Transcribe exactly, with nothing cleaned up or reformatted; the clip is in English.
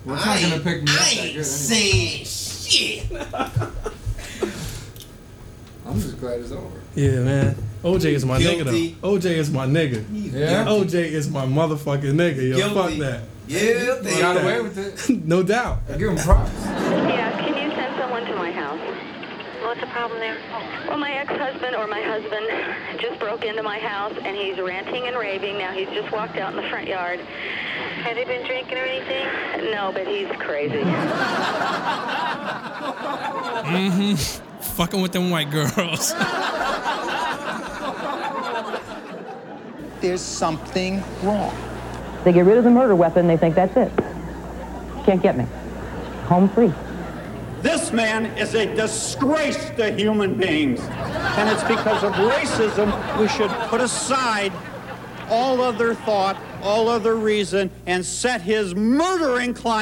Well, it's not gonna pick me up I that ain't good saying shit. I'm just glad it's over. Yeah, man. O J is my Guilty. nigga, though. O J is my nigga. Yeah? O J is my motherfucking nigga, yo. Guilty. Fuck that. Yeah, He got away with it. No doubt. I give him props. Yeah, can you send someone to my house? What's the problem there? Well, my ex-husband or my husband just broke into my house, and he's ranting and raving. Now he's just walked out in the front yard. Has he been drinking or anything? No, but he's crazy. Mm-hmm. Fucking with them white girls. There's something wrong. They get rid of the murder weapon, they think that's it. Can't get me. Home free. This man is a disgrace to human beings. And it's because of racism we should put aside all other thought, all other reason, and set his murdering client